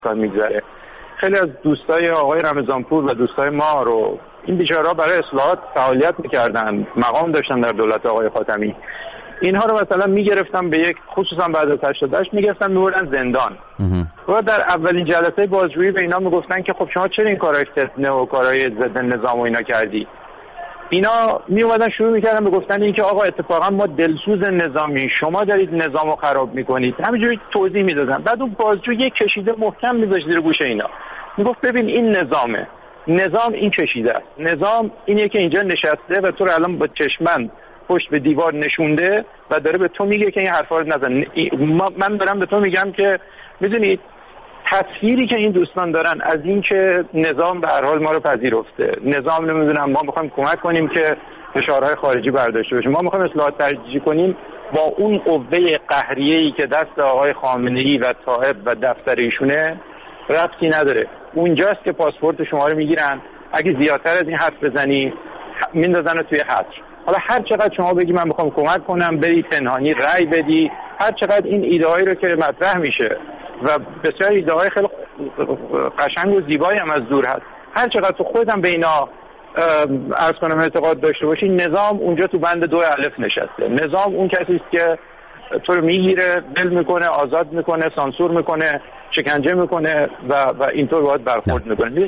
میگذره. خیلی از دوستای آقای رمضانپور و دوستای ما رو این بیچاره‌ها برای اصلاحات فعالیت می‌کردن، مقام داشتن در دولت آقای خاتمی. اینها رو مثلا میگرفتن به یک، خصوصا بعد از 88 میگرفتن میبردن زندان و در اولین جلسه بازجویی به اینا میگفتن که خب شما چرا این کارهای فتنه و کارهای ضد نظام و اینا کردی. اینا می اومدن شروع میکردن به گفتن اینکه آقا اتفاقا ما دلسوز نظامی، شما دارید نظامو خراب میکنید، همینجوری توضیح میدادن. بعد اون بازجو یک کشیده محکم میذاشت زیر گوش اینا، میگفت ببین این نظامه، نظام این کشیده است، نظام اینیه که اینجا نشسته و تو رو الان با چشمن پشت به دیوار نشونده و داره به تو میگه که این حرفا رو نزن. من دارم به تو میگم که میدونید تصویری که این دوستان دارن از این که نظام به هر حال ما رو پذیرفته، نظام نمیدونم ما میخوایم کمک کنیم که فشارهای خارجی برداشته بشه، ما میخوایم اصلاحات تدریجی کنیم، با اون قوه قهریه‌ای که دست آقای خامنه‌ای و طائب و دفتر ایشونه ربطی نداره. اونجاست که پاسپورت شما رو میگیرن، اگه زیادتر از این حرف بزنی میندازن توی حبس. حالا هر چقدر شما بگی من میخوام کمک کنم، بری پنهانی رأی بدی، هر چقدر این ایده‌هایی رو که مطرح میشه و بسیار ایده‌های خیلی قشنگ و زیبایی هم از دور هست، هر چقدر تو خودم به اینا عرض کنم اعتقاد داشته باشی، نظام اونجا تو بند 2 الف نشسته. نظام اون کسی است که تو رو میگیره، ول میکنه، آزاد میکنه، سانسور میکنه، شکنجه میکنه و اینطور باید برخورد میکنه.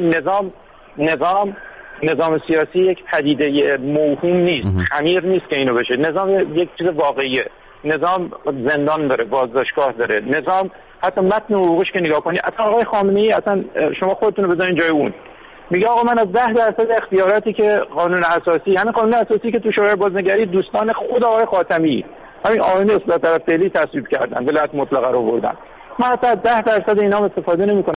نظام سیاسی یک پدیده موهوم نیست، خمیر نیست که اینو بشه. نظام یک چیز واقعیه. نظام زندان داره، بازداشتگاه داره. نظام حتی متن حقوقش که نگاه کنی، اصلا آقای خامنه‌ای اصلا شما خودتون رو بذارین جای اون، میگه آقا من از 10% اختیاراتی که قانون اساسی، همین قانون اساسی که تو شورای بازنگری دوستان خود آقای خاتمی همین آیین اصلاح طلب فعلی تصویب کردن، ولایت مطلقه رو بردن، من حتی 10% اینا استفاده نمی‌کنم.